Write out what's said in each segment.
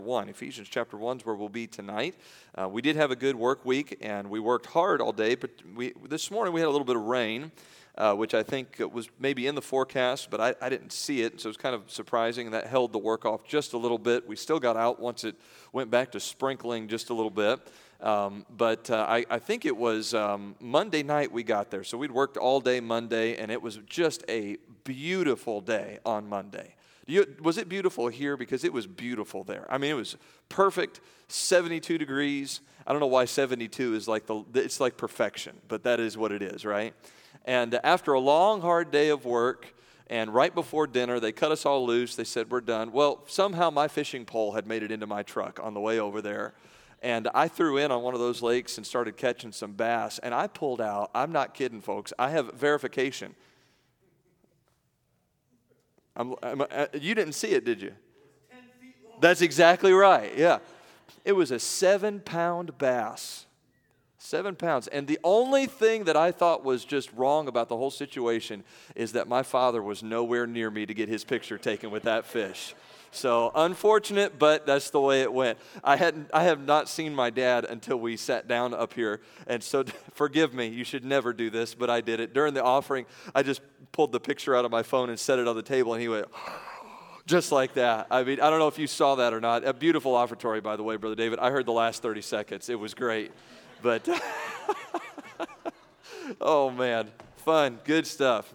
1. Ephesians chapter 1 is where we'll be tonight. We did have a good work week, and we worked hard all day, but this morning we had a little bit of rain, which I think was maybe in the forecast, but I didn't see it, so it was kind of surprising, and that held the work off just a little bit. We still got out once it went back to sprinkling just a little bit, but I think it was Monday night we got there, so we'd worked all day Monday, and it was just a beautiful day on Monday. Was it beautiful here? Because it was beautiful there. I mean, it was perfect, 72 degrees. I don't know why 72 is it's like perfection, but that is what it is, right? And after a long, hard day of work, and right before dinner, they cut us all loose. They said, we're done. Well, somehow my fishing pole had made it into my truck on the way over there. And I threw in on one of those lakes and started catching some bass. And I pulled out, I'm not kidding, folks, I have verification. You didn't see it, did you? 10 feet long. That's exactly right, yeah. It was a 7-pound bass. 7 pounds. And the only thing that I thought was just wrong about the whole situation is that my father was nowhere near me to get his picture taken with that fish. So unfortunate, but that's the way it went. I have not seen my dad until we sat down up here, and so forgive me, you should never do this, but I did it. During the offering, I just pulled the picture out of my phone and set it on the table, and he went, just like that. I mean, I don't know if you saw that or not. A beautiful offertory, by the way, Brother David. I heard the last 30 seconds. It was great. But, oh man, fun, good stuff.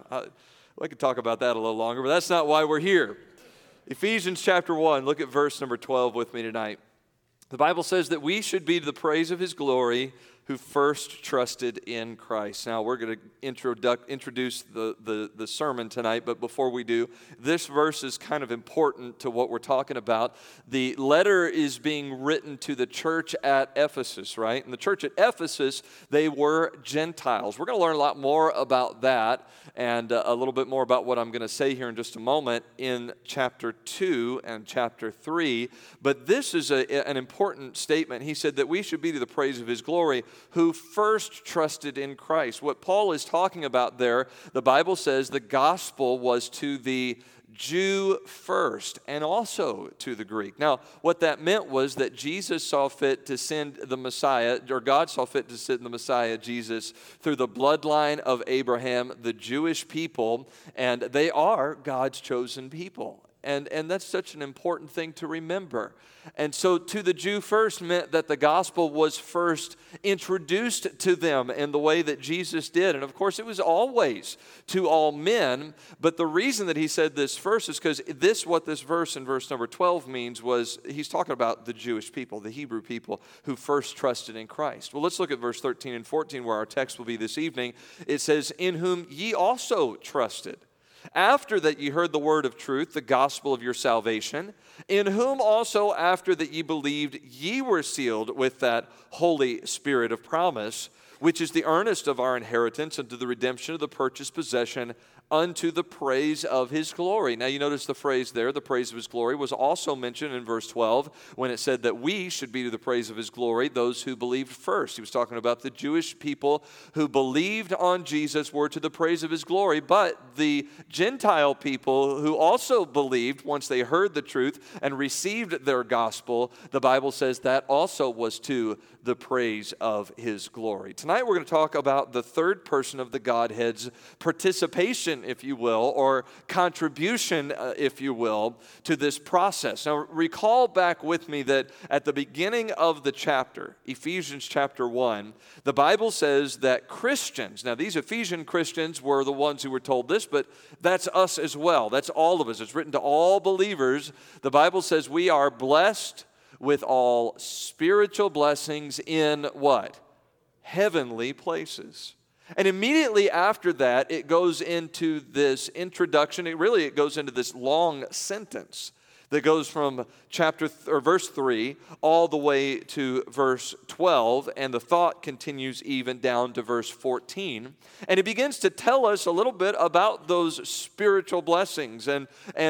I could talk about that a little longer, but that's not why we're here. Ephesians chapter 1, look at verse number 12 with me tonight. The Bible says that we should be to the praise of His glory who first trusted in Christ. Now, we're going to introduce the sermon tonight, but before we do, this verse is kind of important to what we're talking about. The letter is being written to the church at Ephesus, right? And the church at Ephesus, they were Gentiles. We're going to learn a lot more about that and a little bit more about what I'm going to say here in just a moment in chapter 2 and chapter 3. But this is an important statement. He said that we should be to the praise of His glory who first trusted in Christ. What Paul is talking about there, the Bible says the gospel was to the Jew first and also to the Greek. Now, what that meant was that Jesus saw fit to send the Messiah, or God saw fit to send the Messiah, Jesus, through the bloodline of Abraham, the Jewish people, and they are God's chosen people. And that's such an important thing to remember. And so to the Jew first meant that the gospel was first introduced to them in the way that Jesus did. And of course, it was always to all men. But the reason that he said this first is because what this verse in verse number 12 means was he's talking about the Jewish people, the Hebrew people who first trusted in Christ. Well, let's look at verse 13 and 14 where our text will be this evening. It says, in whom ye also trusted. After that ye heard the word of truth, the gospel of your salvation, in whom also after that ye believed ye were sealed with that Holy Spirit of promise, which is the earnest of our inheritance unto the redemption of the purchased possession unto the praise of His glory. Now you notice the phrase there, the praise of His glory, was also mentioned in verse 12 when it said that we should be to the praise of His glory, those who believed first. He was talking about the Jewish people who believed on Jesus were to the praise of His glory, but the Gentile people who also believed once they heard the truth and received their gospel, the Bible says that also was to the praise of His glory. Tonight we're going to talk about the third person of the Godhead's participation, if you will, or contribution, if you will, to this process. Now, recall back with me that at the beginning of the chapter, Ephesians chapter 1, the Bible says that Christians, now these Ephesian Christians were the ones who were told this, but that's us as well. That's all of us. It's written to all believers. The Bible says we are blessed with all spiritual blessings in what? Heavenly places. And immediately after that, it goes into this introduction. It goes into this long sentence that goes from verse 3 all the way to verse 12, and the thought continues even down to verse 14. And it begins to tell us a little bit about those spiritual blessings and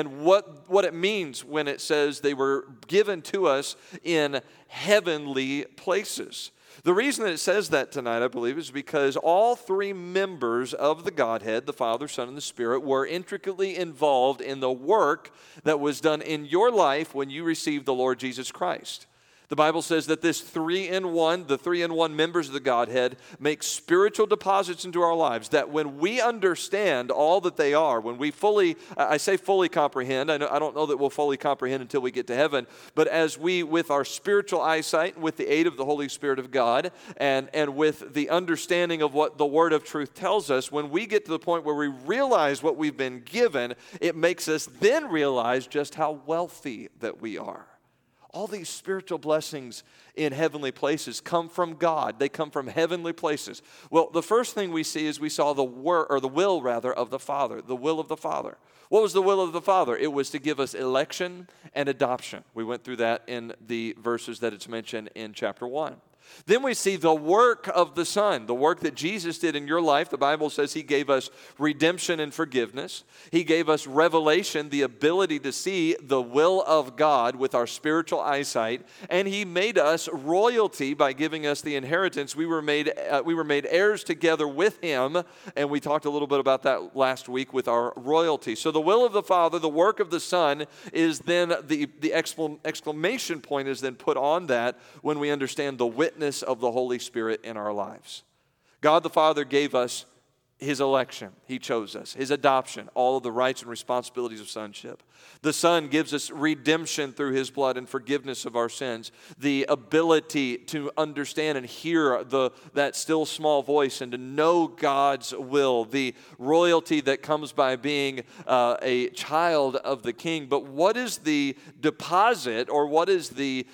what it means when it says they were given to us in heavenly places. The reason that it says that tonight, I believe, is because all three members of the Godhead, the Father, Son, and the Spirit, were intricately involved in the work that was done in your life when you received the Lord Jesus Christ. The Bible says that this the three-in-one members of the Godhead make spiritual deposits into our lives, that when we understand all that they are, when we fully comprehend, I don't know that we'll fully comprehend until we get to heaven, but as we, with our spiritual eyesight, and with the aid of the Holy Spirit of God, and with the understanding of what the Word of truth tells us, when we get to the point where we realize what we've been given, it makes us then realize just how wealthy that we are. All these spiritual blessings in heavenly places come from God. They come from heavenly places. Well, the first thing we see is we saw the will of the Father, the will of the Father. What was the will of the Father? It was to give us election and adoption. We went through that in the verses that it's mentioned in chapter 1. Then we see the work of the Son, the work that Jesus did in your life. The Bible says He gave us redemption and forgiveness. He gave us revelation, the ability to see the will of God with our spiritual eyesight. And He made us royalty by giving us the inheritance. We were made heirs together with Him. And we talked a little bit about that last week with our royalty. So the will of the Father, the work of the Son is then the exclamation point is then put on that when we understand the witness of the Holy Spirit in our lives. God the Father gave us His election. He chose us. His adoption, all of the rights and responsibilities of sonship. The Son gives us redemption through His blood and forgiveness of our sins. The ability to understand and hear that still small voice and to know God's will. The royalty that comes by being a child of the King. But what is the deposit, or what is the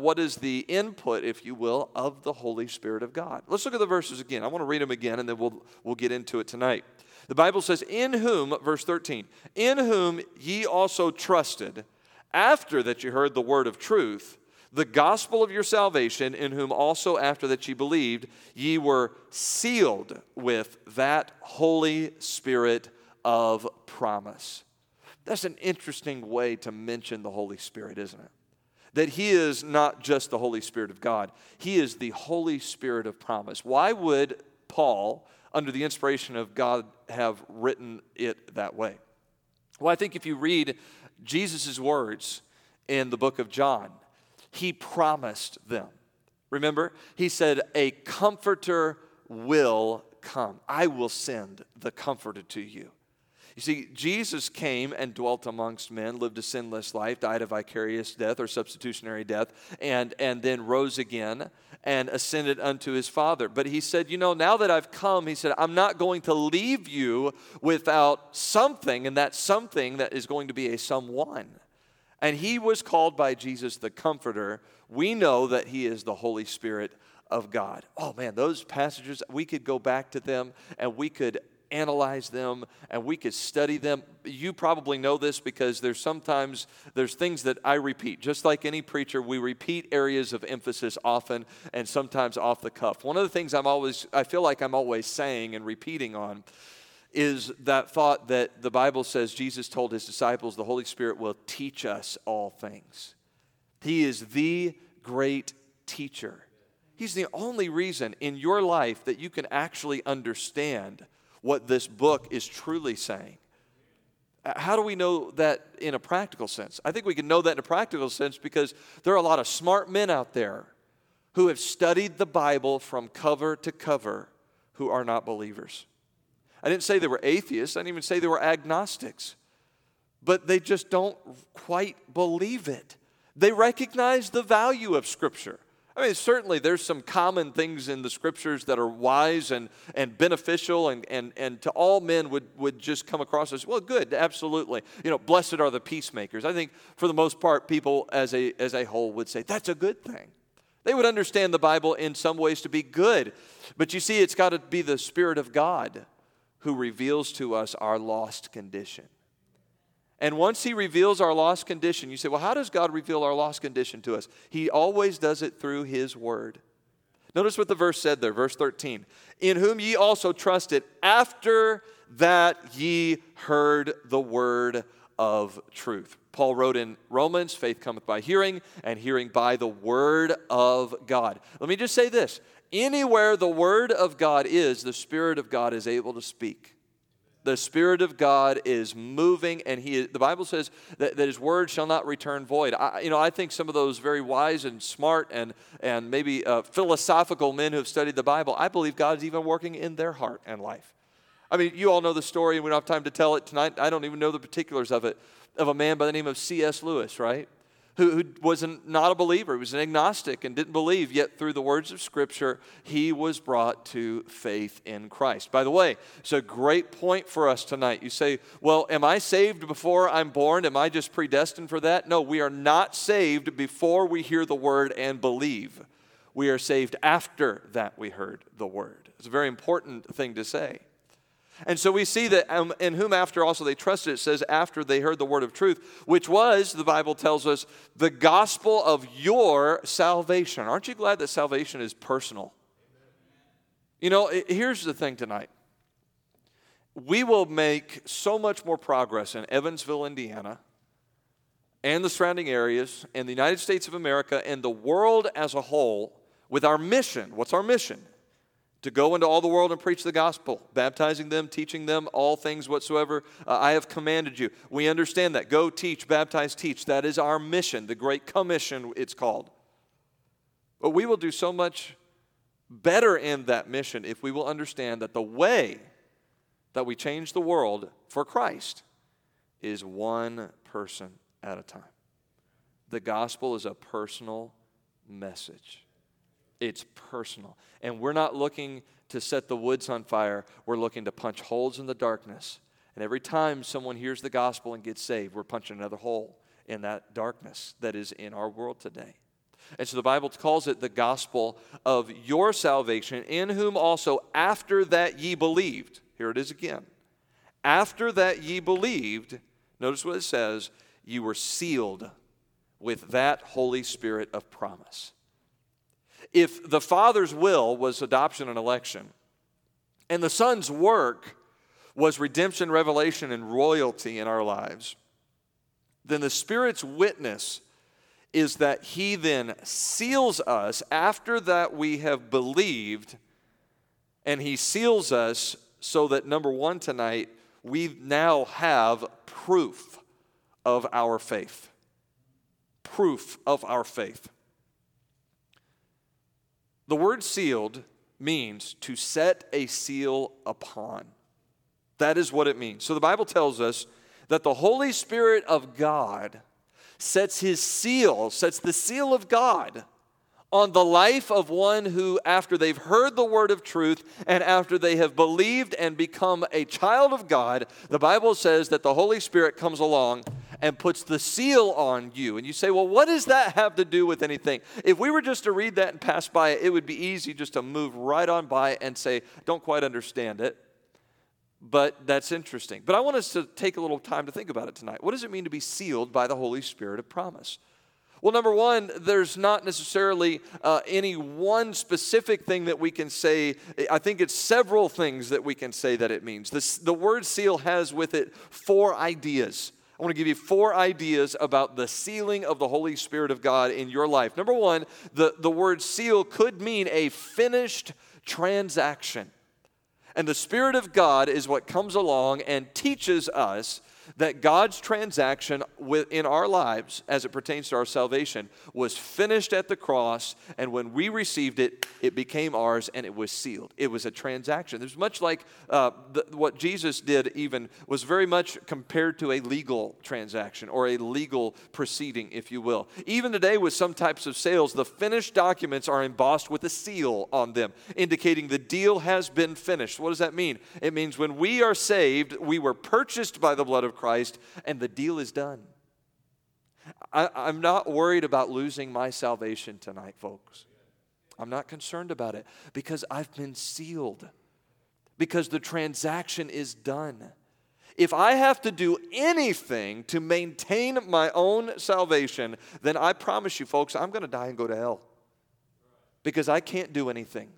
input, if you will, of the Holy Spirit of God? Let's look at the verses again. I want to read them again, and then we'll get into it tonight. The Bible says, in whom, verse 13, in whom ye also trusted, after that you heard the word of truth, the gospel of your salvation, in whom also after that ye believed, ye were sealed with that Holy Spirit of promise. That's an interesting way to mention the Holy Spirit, isn't it? That He is not just the Holy Spirit of God. He is the Holy Spirit of promise. Why would Paul, under the inspiration of God, have written it that way? Well, I think if you read Jesus' words in the book of John, He promised them. Remember, He said, a comforter will come. I will send the comforter to you. You see, Jesus came and dwelt amongst men, lived a sinless life, died a vicarious death or substitutionary death, and then rose again and ascended unto His Father. But He said, now that I've come, He said, I'm not going to leave you without something, and that something that is going to be a someone. And He was called by Jesus the Comforter. We know that He is the Holy Spirit of God. Oh man, those passages, we could go back to them and we could analyze them and we could study them. You probably know this because there's things that I repeat. Just like any preacher, we repeat areas of emphasis often and sometimes off the cuff. One of the things I feel like I'm always saying and repeating on is that thought that the Bible says Jesus told His disciples the Holy Spirit will teach us all things. He is the great teacher. He's the only reason in your life that you can actually understand what this book is truly saying. How do we know that in a practical sense? I think we can know that in a practical sense because there are a lot of smart men out there who have studied the Bible from cover to cover who are not believers. I didn't say they were atheists. I didn't even say they were agnostics. But they just don't quite believe it. They recognize the value of Scripture. I mean, certainly there's some common things in the Scriptures that are wise and beneficial and to all men would just come across as, well, good, absolutely. Blessed are the peacemakers. I think for the most part, people as a whole would say that's a good thing. They would understand the Bible in some ways to be good. But you see, it's got to be the Spirit of God who reveals to us our lost condition. And once He reveals our lost condition, you say, well, how does God reveal our lost condition to us? He always does it through His Word. Notice what the verse said there, verse 13. In whom ye also trusted after that ye heard the word of truth. Paul wrote in Romans, faith cometh by hearing, and hearing by the word of God. Let me just say this. Anywhere the word of God is, the Spirit of God is able to speak. The Spirit of God is moving, and the Bible says that His word shall not return void. I think some of those very wise and smart and maybe philosophical men who have studied the Bible, I believe God's even working in their heart and life. I mean, you all know the story, and we don't have time to tell it tonight. I don't even know the particulars of it, of a man by the name of C.S. Lewis, right? Who was not a believer. He was an agnostic and didn't believe, yet through the words of Scripture, he was brought to faith in Christ. By the way, it's a great point for us tonight. You say, well, am I saved before I'm born? Am I just predestined for that? No, we are not saved before we hear the word and believe. We are saved after that we heard the word. It's a very important thing to say. And so we see that in whom after also they trusted, it says after they heard the word of truth, which was, the Bible tells us, the gospel of your salvation. Aren't you glad that salvation is personal? You know, here's the thing tonight. We will make so much more progress in Evansville, Indiana, and the surrounding areas, and the United States of America, and the world as a whole with our mission. What's our mission? To go into all the world and preach the gospel, baptizing them, teaching them all things whatsoever I have commanded you. We understand that. Go teach, baptize, teach. That is our mission, the Great Commission it's called. But we will do so much better in that mission if we will understand that the way that we change the world for Christ is one person at a time. The gospel is a personal message. It's personal. And we're not looking to set the woods on fire. We're looking to punch holes in the darkness. And every time someone hears the gospel and gets saved, we're punching another hole in that darkness that is in our world today. And so the Bible calls it the gospel of your salvation, in whom also after that ye believed. Here it is again. After that ye believed, notice what it says, you were sealed with that Holy Spirit of promise. If the Father's will was adoption and election, and the Son's work was redemption, revelation, and royalty in our lives, then the Spirit's witness is that He then seals us after that we have believed, and He seals us so that, number one tonight, we now have proof of our faith. Proof of our faith. The word sealed means to set a seal upon. That is what it means. So the Bible tells us that the Holy Spirit of God sets His seal, sets the seal of God on the life of one who, after they've heard the word of truth and after they have believed and become a child of God, the Bible says that the Holy Spirit comes along and puts the seal on you. And you say, well, what does that have to do with anything? If we were just to read that and pass by it, it would be easy just to move right on by and say, don't quite understand it. But that's interesting. But I want us to take a little time to think about it tonight. What does it mean to be sealed by the Holy Spirit of promise? Well, number one, there's not necessarily any one specific thing that we can say. I think it's several things that we can say that it means. The word seal has with it 4 ideas. I want to give you 4 ideas about the sealing of the Holy Spirit of God in your life. Number one, the word seal could mean a finished transaction. And the Spirit of God is what comes along and teaches us that God's transaction in our lives, as it pertains to our salvation, was finished at the cross, and when we received it, it became ours, and it was sealed. It was a transaction. There's much like what Jesus did even was very much compared to a legal transaction or a legal proceeding, if you will. Even today with some types of sales, the finished documents are embossed with a seal on them, indicating the deal has been finished. What does that mean? It means when we are saved, we were purchased by the blood of Christ, and the deal is done. I'm not worried about losing my salvation tonight, folks. I'm not concerned about it because I've been sealed, because the transaction is done. If I have to do anything to maintain my own salvation, then I promise you, folks, I'm going to die and go to hell because I can't do anything.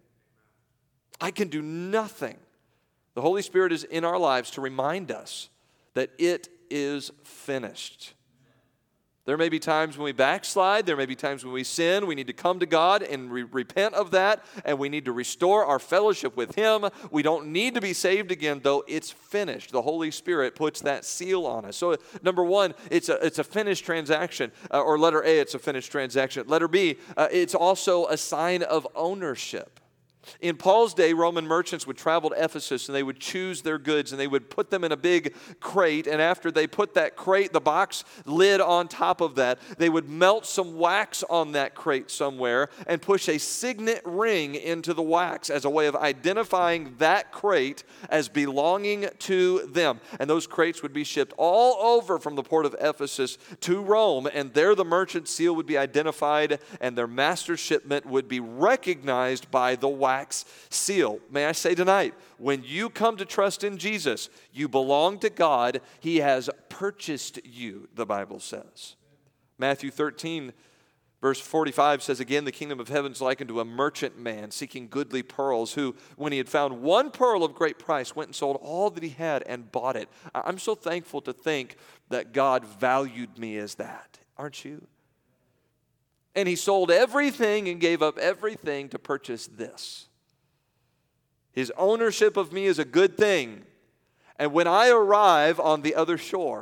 I can do nothing. The Holy Spirit is in our lives to remind us that it is finished. There may be times when we backslide. There may be times when we sin. We need to come to God and repent of that, and we need to restore our fellowship with Him. We don't need to be saved again, though. It's finished. The Holy Spirit puts that seal on us. So, number one, it's a finished transaction. Or letter A, it's a finished transaction. Letter B, it's also a sign of ownership. In Paul's day, Roman merchants would travel to Ephesus and they would choose their goods and they would put them in a big crate. And after they put that crate, the box lid on top of that, they would melt some wax on that crate somewhere and push a signet ring into the wax as a way of identifying that crate as belonging to them. And those crates would be shipped all over from the port of Ephesus to Rome, and there the merchant seal would be identified and their master's shipment would be recognized by the wax seal. May I say tonight, when you come to trust in Jesus, you belong to God. He has purchased you, the Bible says. Matthew 13, verse 45 says, again, the kingdom of heaven is likened to a merchant man seeking goodly pearls, who, when he had found one pearl of great price, went and sold all that he had and bought it. I'm so thankful to think that God valued me as that. Aren't you? And he sold everything and gave up everything to purchase this. His ownership of me is a good thing. And when I arrive on the other shore,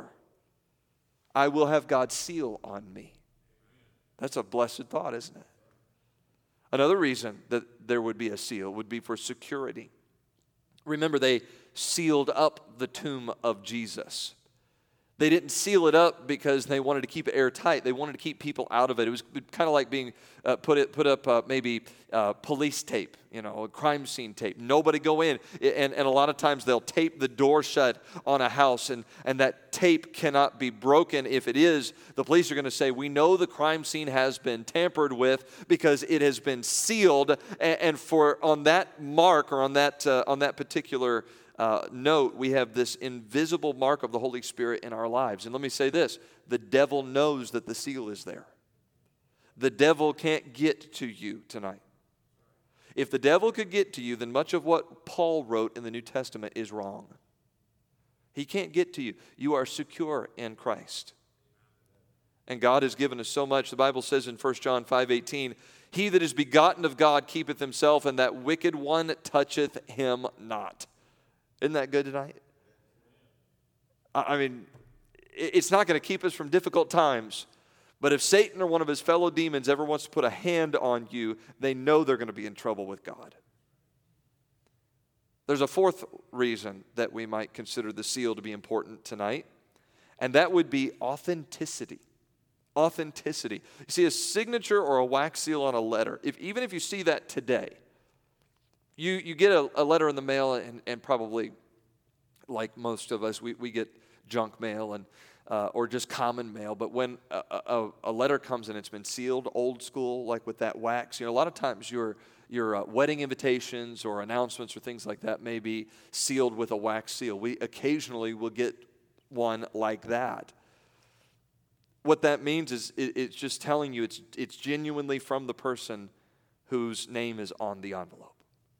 I will have God's seal on me. That's a blessed thought, isn't it? Another reason that there would be a seal would be for security. Remember, they sealed up the tomb of Jesus. They didn't seal it up because they wanted to keep it airtight. They wanted to keep people out of it. It was kind of like being put up maybe police tape, a crime scene tape. Nobody go in. And a lot of times they'll tape the door shut on a house, and that tape cannot be broken. If it is, the police are going to say, we know the crime scene has been tampered with because it has been sealed. And for on that mark or on that particular note, we have this invisible mark of the Holy Spirit in our lives. And let me say this, the devil knows that the seal is there. The devil can't get to you tonight. If the devil could get to you, then much of what Paul wrote in the New Testament is wrong. He can't get to you. You are secure in Christ. And God has given us so much. The Bible says in 1 John 5:18, he that is begotten of God keepeth himself, and that wicked one toucheth him not. Isn't that good tonight? I mean, it's not going to keep us from difficult times. But if Satan or one of his fellow demons ever wants to put a hand on you, they know they're going to be in trouble with God. There's a fourth reason that we might consider the seal to be important tonight, and that would be authenticity. Authenticity. You see, a signature or a wax seal on a letter, even if you see that today, you get a letter in the mail, and probably, like most of us, we get junk mail and or just common mail. But when a letter comes and it's been sealed, old school, like with that wax, a lot of times your wedding invitations or announcements or things like that may be sealed with a wax seal. We occasionally will get one like that. What that means is it's just telling you it's genuinely from the person whose name is on the envelope.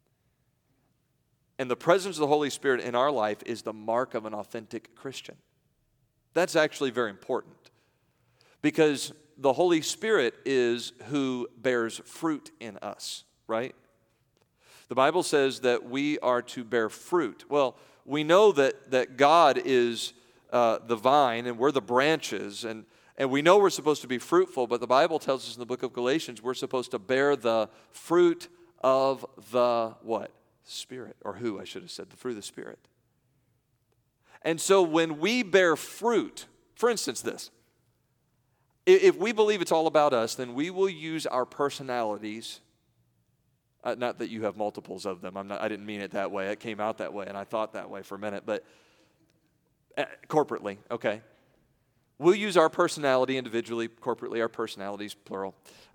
And the presence of the Holy Spirit in our life is the mark of an authentic Christian. That's actually very important, because the Holy Spirit is who bears fruit in us, right? The Bible says that we are to bear fruit. Well, we know that God is the vine and we're the branches, and we know we're supposed to be fruitful, but the Bible tells us in the book of Galatians we're supposed to bear the fruit of the what? Spirit, or who I should have said, the fruit of the Spirit. And so when we bear fruit, for instance this, if we believe it's all about us, then we will use our personalities, not that you have multiples of them, I didn't mean it that way, it came out that way and I thought that way for a minute, but corporately, okay. We'll use our personality individually, corporately, our personalities, plural.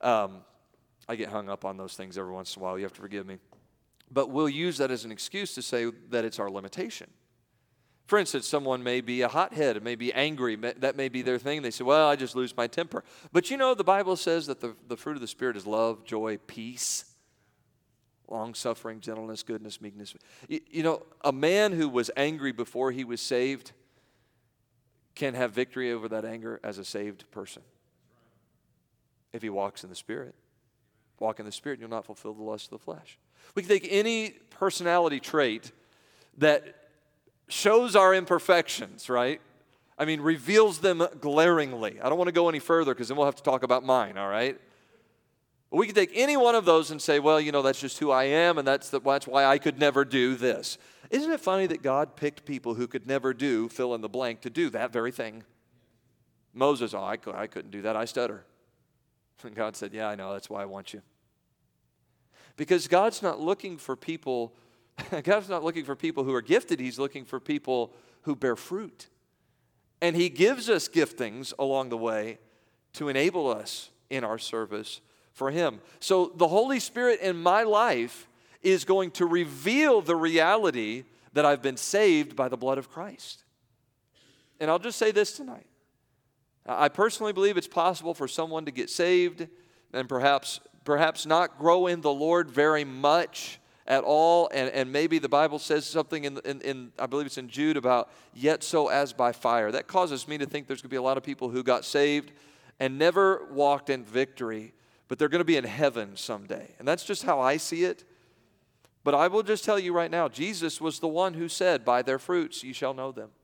I get hung up on those things every once in a while, you have to forgive me. But we'll use that as an excuse to say that it's our limitation. For instance, someone may be a hothead, may be angry, that may be their thing. They say, well, I just lose my temper. But the Bible says that the fruit of the Spirit is love, joy, peace, long-suffering, gentleness, goodness, meekness. A man who was angry before he was saved can have victory over that anger as a saved person. If he walks in the Spirit. Walk in the Spirit, you'll not fulfill the lust of the flesh. We can take any personality trait that shows our imperfections, right? I mean, reveals them glaringly. I don't want to go any further because then we'll have to talk about mine, all right? But we can take any one of those and say, well, that's just who I am, and that's why I could never do this. Isn't it funny that God picked people who could never do, fill in the blank, to do that very thing? Moses, I couldn't do that. I stutter. And God said, yeah, I know. That's why I want you. Because God's not looking for people, God's not looking for people who are gifted. He's looking for people who bear fruit. And he gives us giftings along the way to enable us in our service for him. So the Holy Spirit in my life is going to reveal the reality that I've been saved by the blood of Christ. And I'll just say this tonight. I personally believe it's possible for someone to get saved and perhaps not grow in the Lord very much at all. And maybe the Bible says something in I believe it's in Jude about yet so as by fire. That causes me to think there's going to be a lot of people who got saved and never walked in victory, but they're going to be in heaven someday. And that's just how I see it. But I will just tell you right now, Jesus was the one who said, by their fruits ye shall know them.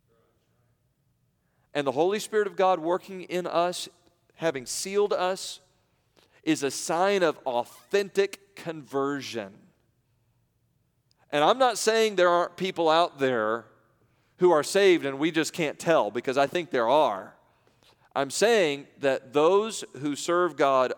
And the Holy Spirit of God working in us, having sealed us, is a sign of authentic conversion. And I'm not saying there aren't people out there who are saved and we just can't tell, because I think there are. I'm saying that those who serve God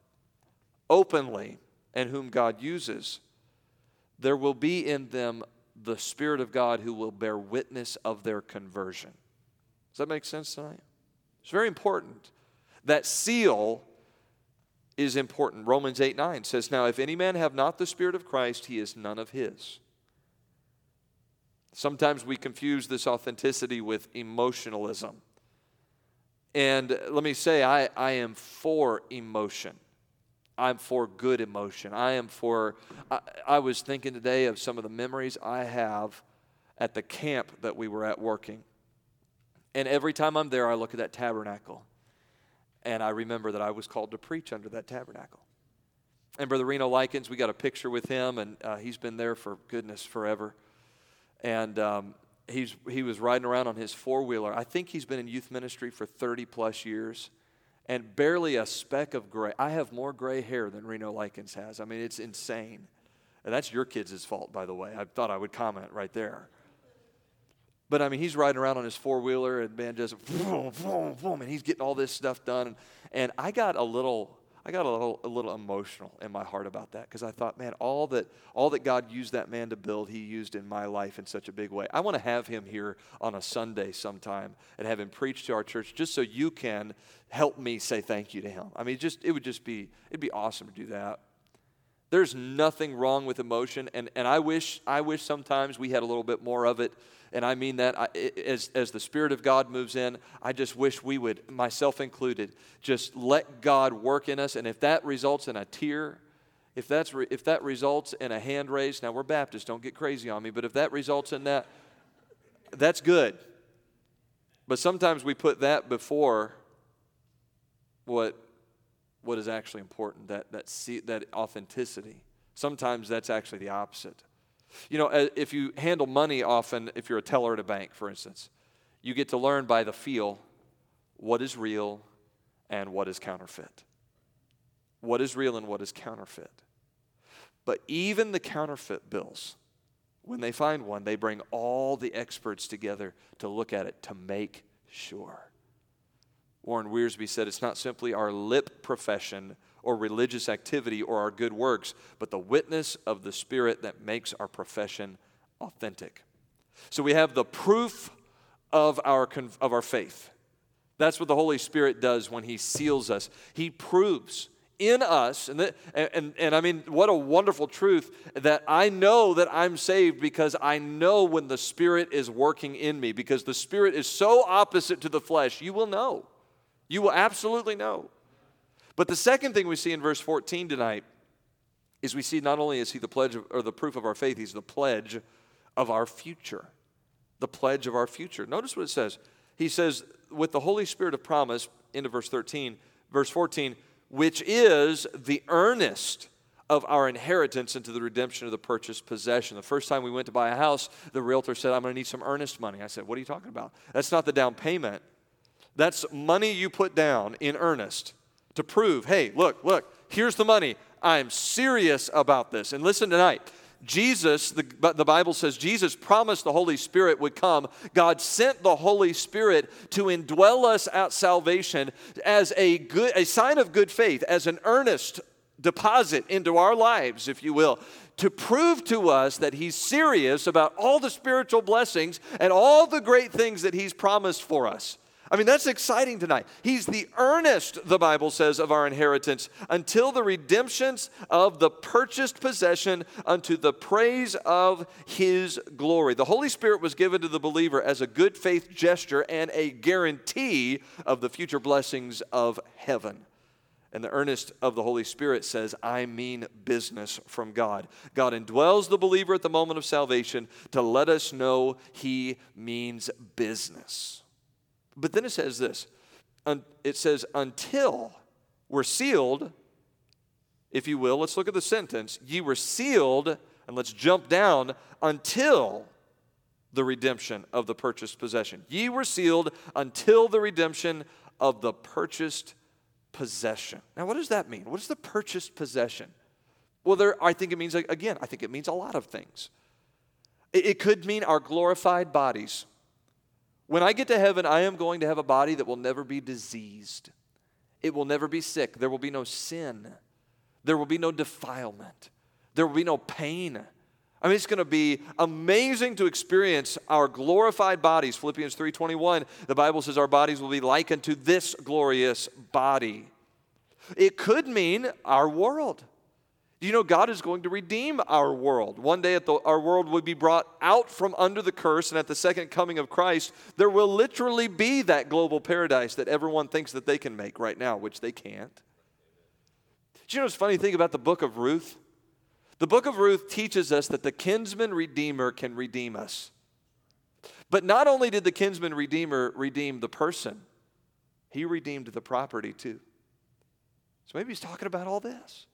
openly and whom God uses, there will be in them the Spirit of God who will bear witness of their conversion. Does that make sense tonight? It's very important. That seal is important. Romans 8:9 says, now if any man have not the Spirit of Christ, he is none of his. Sometimes we confuse this authenticity with emotionalism. And let me say, I am for emotion. I'm for good emotion. I was thinking today of some of the memories I have at the camp that we were at working. And every time I'm there, I look at that tabernacle. And I remember that I was called to preach under that tabernacle. And Brother Reno Likens, we got a picture with him, and he's been there for goodness forever. And he was riding around on his four-wheeler. I think he's been in youth ministry for 30 plus years. And barely a speck of gray. I have more gray hair than Reno Likens has. I mean, it's insane. And that's your kids' fault, by the way. I thought I would comment right there. But I mean, he's riding around on his four-wheeler and man just boom, boom, boom, and he's getting all this stuff done. And I got a little emotional in my heart about that, because I thought, man, all that God used that man to build, he used in my life in such a big way. I want to have him here on a Sunday sometime and have him preach to our church, just so you can help me say thank you to him. I mean, it'd be awesome to do that. There's nothing wrong with emotion, and I wish sometimes we had a little bit more of it. And I mean that as the Spirit of God moves in, I just wish we would, myself included, just let God work in us. And if that results in a tear, if that results in a hand raised, now we're Baptists, don't get crazy on me, but if that results in that, that's good. But sometimes we put that before what is actually important, that authenticity. Sometimes that's actually the opposite. You know, if you handle money often, if you're a teller at a bank, for instance, you get to learn by the feel what is real and what is counterfeit. What is real and what is counterfeit. But even the counterfeit bills, when they find one, they bring all the experts together to look at it to make sure. Warren Wiersbe said it's not simply our lip profession or religious activity or our good works, but the witness of the Spirit that makes our profession authentic. So we have the proof of our faith. That's what the Holy Spirit does when he seals us. He proves in us, and I mean, what a wonderful truth that I know that I'm saved because I know when the Spirit is working in me, because the Spirit is so opposite to the flesh. You will know. You will absolutely know. But the second thing we see in verse 14 tonight is we see not only is he the pledge or the proof of our faith, he's the pledge of our future. The pledge of our future. Notice what it says. he says, with the Holy Spirit of promise, into verse 13, verse 14, which is the earnest of our inheritance into the redemption of the purchased possession. The first time we went to buy a house, the realtor said, I'm going to need some earnest money. I said, what are you talking about? That's not the down payment. That's money you put down in earnest to prove, hey, look, here's the money. I'm serious about this. And listen tonight, Jesus, the Bible says Jesus promised the Holy Spirit would come. God sent the Holy Spirit to indwell us at salvation as a sign of good faith, as an earnest deposit into our lives, if you will, to prove to us that He's serious about all the spiritual blessings and all the great things that He's promised for us. I mean, that's exciting tonight. He's the earnest, the Bible says, of our inheritance until the redemptions of the purchased possession unto the praise of His glory. The Holy Spirit was given to the believer as a good faith gesture and a guarantee of the future blessings of heaven. And the earnest of the Holy Spirit says, I mean business from God. God indwells the believer at the moment of salvation to let us know He means business. But then it says this, it says, until we're sealed, if you will, let's look at the sentence, ye were sealed, and let's jump down, until the redemption of the purchased possession. Ye were sealed until the redemption of the purchased possession. Now, what does that mean? What is the purchased possession? Well, I think it means a lot of things. It could mean our glorified bodies. When I get to heaven, I am going to have a body that will never be diseased. It will never be sick. There will be no sin. There will be no defilement. There will be no pain. I mean, it's going to be amazing to experience our glorified bodies. Philippians 3:21, the Bible says our bodies will be likened to this glorious body. It could mean our world. Do you know God is going to redeem our world? One day our world will be brought out from under the curse, and at the second coming of Christ, there will literally be that global paradise that everyone thinks that they can make right now, which they can't. Do you know what's funny thing about the book of Ruth? The book of Ruth teaches us that the kinsman redeemer can redeem us. But not only did the kinsman redeemer redeem the person, he redeemed the property too. So maybe he's talking about all this.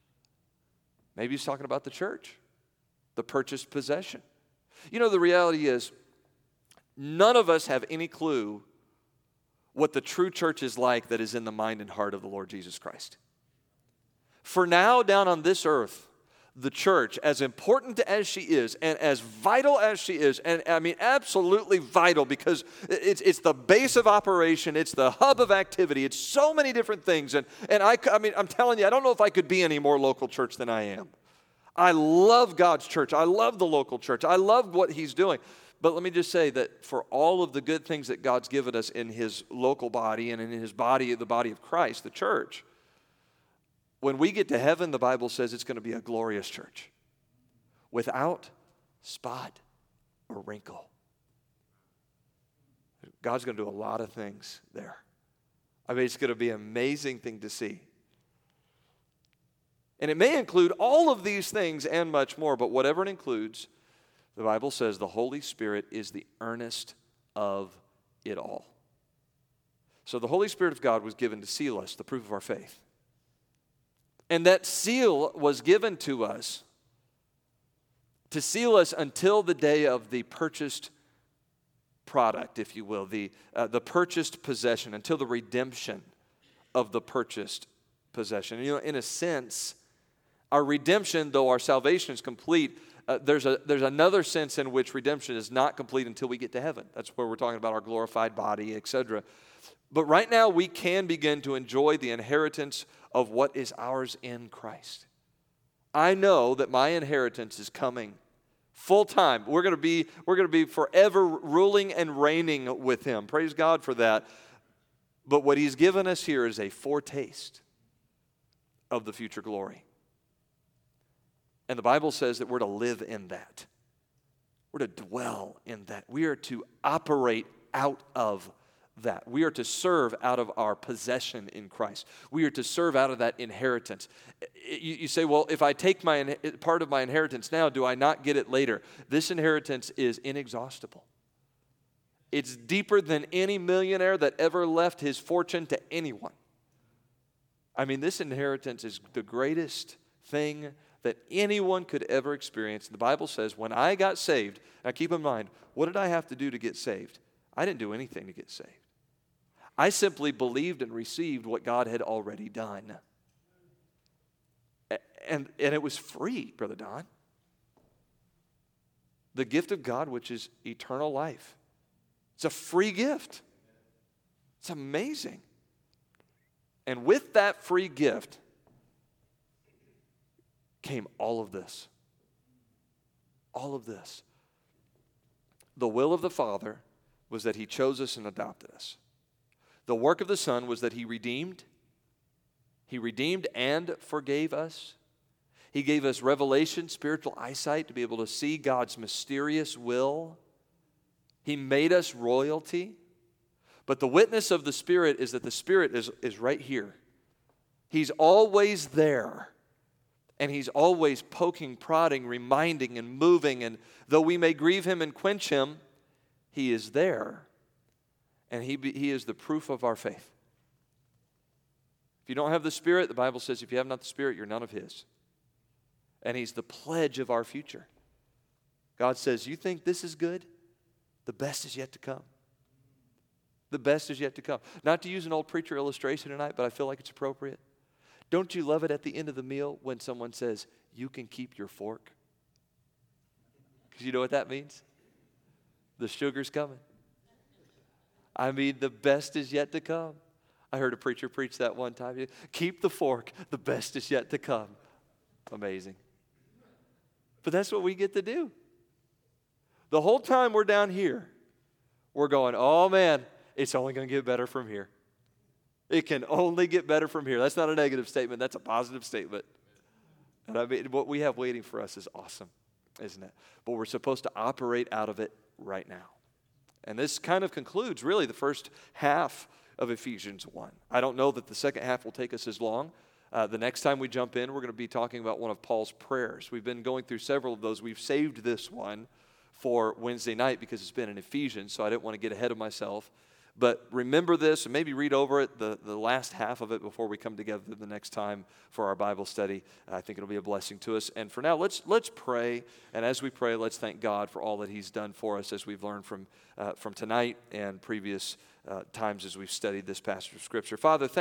Maybe he's talking about the church, the purchased possession. You know, the reality is, none of us have any clue what the true church is like that is in the mind and heart of the Lord Jesus Christ. For now, down on this earth, the church, as important as she is and as vital as she is, and I mean absolutely vital because it's the base of operation, it's the hub of activity, it's so many different things. And I mean, I'm telling you, I don't know if I could be any more local church than I am. I love God's church. I love the local church. I love what He's doing. But let me just say that for all of the good things that God's given us in His local body and in His body, the body of Christ, the church, when we get to heaven, the Bible says it's going to be a glorious church without spot or wrinkle. God's going to do a lot of things there. I mean, it's going to be an amazing thing to see. And it may include all of these things and much more, but whatever it includes, the Bible says the Holy Spirit is the earnest of it all. So the Holy Spirit of God was given to seal us, the proof of our faith. And that seal was given to us to seal us until the day of the purchased product, if you will, the purchased possession, until the redemption of the purchased possession. You know, in a sense, our redemption, though our salvation is complete, there's another sense in which redemption is not complete until we get to heaven. That's where we're talking about our glorified body, etc. But right now, we can begin to enjoy the inheritance of what is ours in Christ. I know that my inheritance is coming full time. We're going to be forever ruling and reigning with Him. Praise God for that. But what He's given us here is a foretaste of the future glory. And the Bible says that we're to live in that. We're to dwell in that. We are to operate out of that. We are to serve out of our possession in Christ. We are to serve out of that inheritance. You say, well, if I take part of my inheritance now, do I not get it later? This inheritance is inexhaustible. It's deeper than any millionaire that ever left his fortune to anyone. I mean, this inheritance is the greatest thing that anyone could ever experience. The Bible says, when I got saved, now keep in mind, what did I have to do to get saved? I didn't do anything to get saved. I simply believed and received what God had already done. And it was free, Brother Don. The gift of God, which is eternal life. It's a free gift. It's amazing. And with that free gift came all of this. All of this. The will of the Father was that He chose us and adopted us. The work of the Son was that He redeemed. He redeemed and forgave us. He gave us revelation, spiritual eyesight to be able to see God's mysterious will. He made us royalty. But the witness of the Spirit is that the Spirit is right here. He's always there. And He's always poking, prodding, reminding, and moving. And though we may grieve Him and quench Him, He is there. And He is the proof of our faith. If you don't have the Spirit, the Bible says if you have not the Spirit, you're none of His. And He's the pledge of our future. God says, you think this is good? The best is yet to come. The best is yet to come. Not to use an old preacher illustration tonight, but I feel like it's appropriate. Don't you love it at the end of the meal when someone says, you can keep your fork? Because you know what that means? The sugar's coming. I mean, the best is yet to come. I heard a preacher preach that one time. Keep the fork. The best is yet to come. Amazing. But that's what we get to do. The whole time we're down here, we're going, oh man, it's only going to get better from here. It can only get better from here. That's not a negative statement. That's a positive statement. And I mean, what we have waiting for us is awesome, isn't it? But we're supposed to operate out of it right now. And this kind of concludes really the first half of Ephesians 1. I don't know that the second half will take us as long. The next time we jump in, we're going to be talking about one of Paul's prayers. We've been going through several of those. We've saved this one for Wednesday night because it's been in Ephesians, so I didn't want to get ahead of myself. But remember this and maybe read over it, the last half of it before we come together the next time for our Bible study. I think it'll be a blessing to us. And for now, let's pray. And as we pray, let's thank God for all that He's done for us as we've learned from tonight and previous times as we've studied this passage of Scripture. Father,